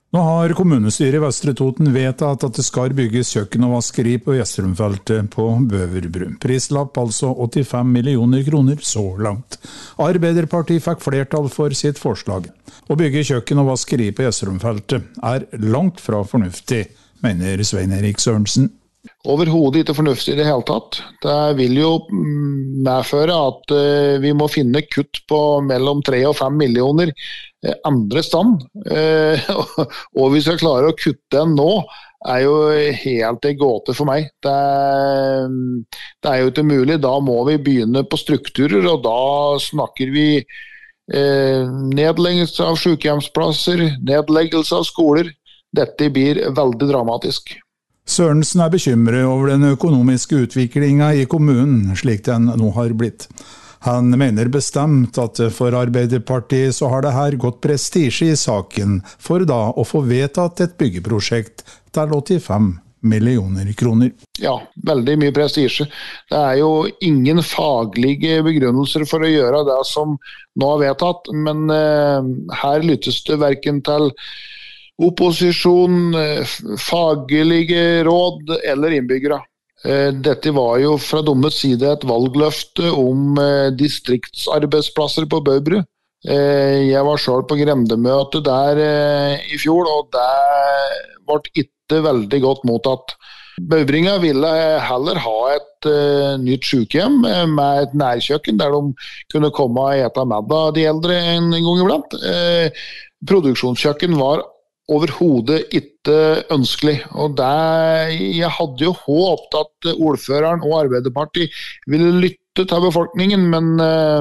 Nå har kommunestyret i Vestre Toten vedtatt at det skal bygges kjøkken og vaskeri på Gjestrumfeltet på Bøverbru. Prislapp altså 85 millioner kroner så langt. Arbeiderpartiet fikk flertall for sitt forslag. Å bygge kjøkken og vaskeri på Gjestrumfeltet er langt fra fornuftig, mener Svein Erik Sørensen. Overhodet ikke fornuftig i det hele tatt. Det vil jo medføre at vi må finne kutt på mellom 3 og 5 millioner andre stand. Og vi skal klare å kutte den nå, er jo helt en gåte for meg. Det er jo ikke mulig. Da må vi begynne på strukturer, og da snakker vi nedleggelse av sykehjemsplasser, nedleggelse av skoler. Dette blir veldig dramatisk. Sørensen er bekymret over den økonomiske utviklingen i kommunen, slik den nå har blitt. Han mener bestemt at for Arbeiderpartiet så har det her gått prestisje i saken for da å få vedtatt et byggeprosjekt til 85 millioner kroner. Ja, veldig mye prestisje. Det er jo ingen faglige begrunnelser for å gjøre det som nå er vedtatt, men her lyttes det hverken til opposisjon, faglige råd eller innbyggere. Dette var jo fra deres side et valgløfte om distriktsarbeidsplasser på Bøverbru. Jeg var selv på grendemøte der i fjor, og det ble ikke veldig godt mottatt. Bøvringa ville heller ha et nytt sykehjem med et nærkjøkken der de kunne komme og ete middag de eldre en gang iblant. Produksjonskjøkken var overhodet ikke ønskelig, og jeg hadde jo håpet at ordføreren og Arbeiderpartiet ville lytte til befolkningen, men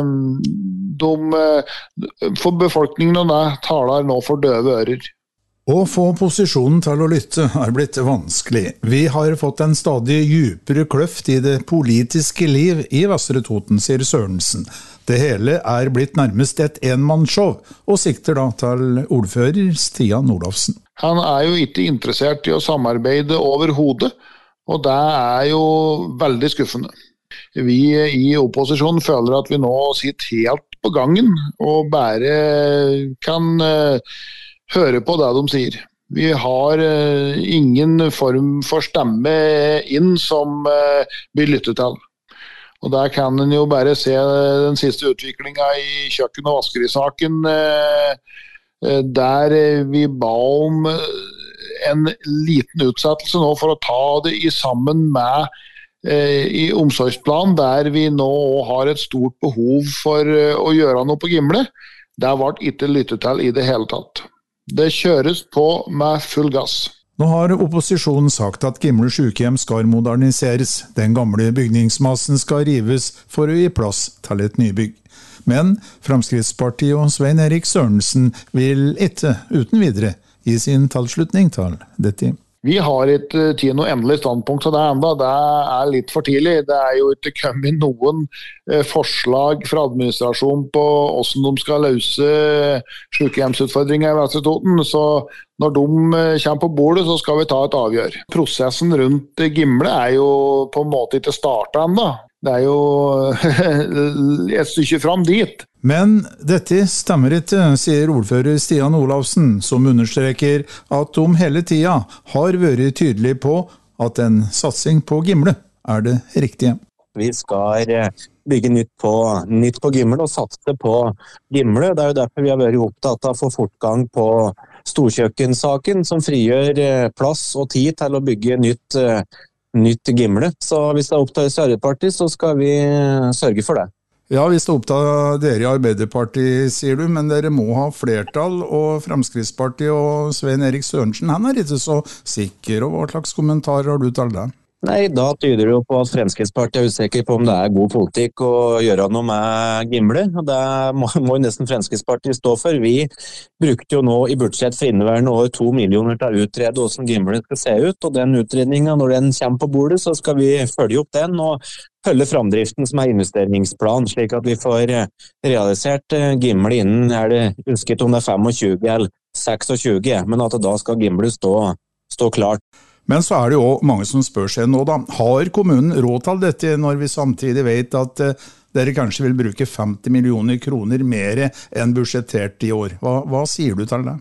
for befolkningen og det taler nå for døve ører. Å få posisjonen til å lytte er blitt vanskelig. Vi har fått en stadig dypere kløft i det politiske liv i Vestre Toten, sier Sørensen. Det hele er blitt nærmest et enmannsshow, og sikter da til ordfører Stian Olafsen. Han er jo ikke interessert i å samarbeide overhodet, og det er jo veldig skuffende. Vi i opposisjonen føler at vi nå sitter helt på gangen, og bare kan høre på det de sier. Vi har ingen form for stemme inn som blir lyttet til. Og der kan en jo bare se den siste utviklingen i kjøkken- og vaskerisaken, der vi ba om en liten utsettelse nå for å ta det sammen med i omsorgsplan, der vi nå har et stort behov for å gjøre noe på Gimle. Det ble ikke lyttet til i det hele tatt. Det kjøres på med full gass. Nå har opposisjonen sagt at Gimle sykehjem skal moderniseres. Den gamle bygningsmassen skal rives for å gi plass til et nybygg. Men Fremskrittspartiet og Svein Erik Sørensen vil ikke uten videre gi sin tilslutning til dette. Vi har ikke tid noe endelig standpunkt til det enda. Det er litt for tidlig. Det er jo ikke kommet noen forslag fra administrasjonen på hvordan de skal løse sykehjemsutfordringer i Vestre Toten. Så når de kommer på bordet, så skal vi ta et avgjør. Prosessen rundt Gimle er jo på en måte ikke startet enda. Det er jo et stykke fram dit. Men dette stemmer ikke, sier ordfører Stian Olafsen, som understreker at de hele tida har vært tydelige på at en satsing på Gimle er det riktige. Vi skal bygge nytt på Gimle og satse på Gimle. Det er jo derfor vi har vært opptatt av å få fortgang på storkjøkkensaken, som frigjør plass og tid til å bygge nytt Gimle. Så hvis det er opp til Arbeiderpartiet, så skal vi sørge for det. Ja, hvis det er opp til dere i Arbeiderpartiet, sier du, men dere må ha flertall, og Fremskrittspartiet og Svein Erik Sørensen, han er ikke så sikker, og hva slags kommentarer har du til det? Nei, da tyder det jo på at Fremskrittspartiet er usikker på om det er god politikk å gjøre noe med Gimle, og det må nesten Fremskrittspartiet stå for. Vi brukte jo nå i budsjett for inneværende år 2 millioner til å utrede hvordan Gimle skal se ut, og den utredningen, når den kommer på bordet, så skal vi følge opp den og følge framdriften som er investeringsplan, slik at vi får realisert Gimle innen, husker ikke om det er 25 eller 26, men at da skal Gimle stå klart. Men så er det jo mange som spør seg nå da, har kommunen råd til dette når vi samtidig vet at dere kanskje vil bruke 50 millioner kroner mer enn budsjettert i år? Hva sier du til det?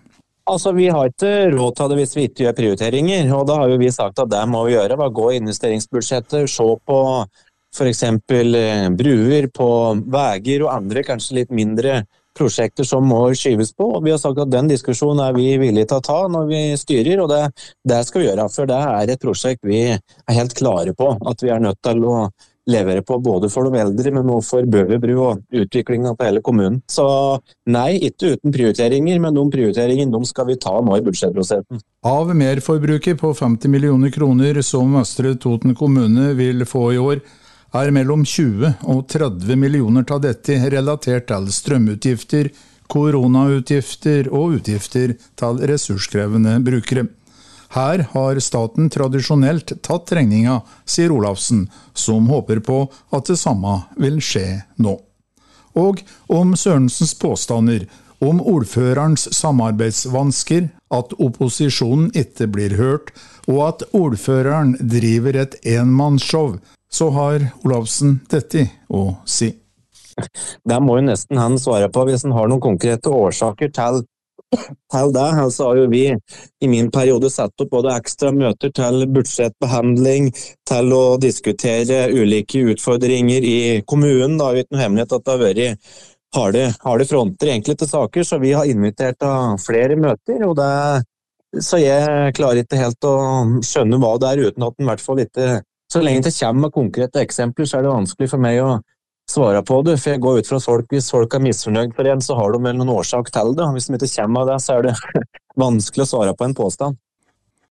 Altså, vi har ikke råd til det hvis vi ikke gjør prioriteringer, og da har jo vi sagt at det må vi gjøre. Gå i investeringsbudsjettet, se på for eksempel bruer på veier og andre kanskje litt mindre prosjekter som må skyves på, og vi har sagt at den diskusjonen er vi villige til å ta når vi styrer, og det skal vi gjøre, for det er et prosjekt vi er helt klare på, at vi er nødt til å levere på både for de eldre, men også for Bøver bru og utviklingen på hele kommunen. Så nei, ikke uten prioriteringer, men de prioriteringene de skal vi ta nå i budsjettprosessen. Av merforbruket på 50 millioner kroner som Østre Toten kommune vil få i år, er mellom 20 og 30 millioner av dette relatert til strømutgifter, koronautgifter og utgifter til ressurskrevende brukere. Her har staten tradisjonelt tatt regninga, sier Olafsen, som håper på at det samme vil skje nå. Og om Sørensens påstander om ordførerens samarbeidsvansker, at opposisjonen ikke blir hørt, og at ordføreren driver et enmannsshow, så har Olafsen dette å si. Det må jo nesten han svare på hvis han har noen konkrete årsaker til det. Altså har jo vi i min periode satt opp både ekstra møter til budsjettbehandling, til å diskutere ulike utfordringer i kommunen. Det har jo ikke noe hemmelighet at det har vært harde fronter i enkelte saker, så vi har invitert til flere møter, og så jeg klarer ikke helt å skjønne hva det er uten at den i hvert fall ikke. Så lenge det kommer med konkrete eksempler, så er det vanskelig for meg å svare på det, for jeg går ut fra folk, hvis folk er misfornøyd for en, så har de vel noen årsak til det, og hvis de ikke kommer av det, så er det vanskelig å svare på en påstand.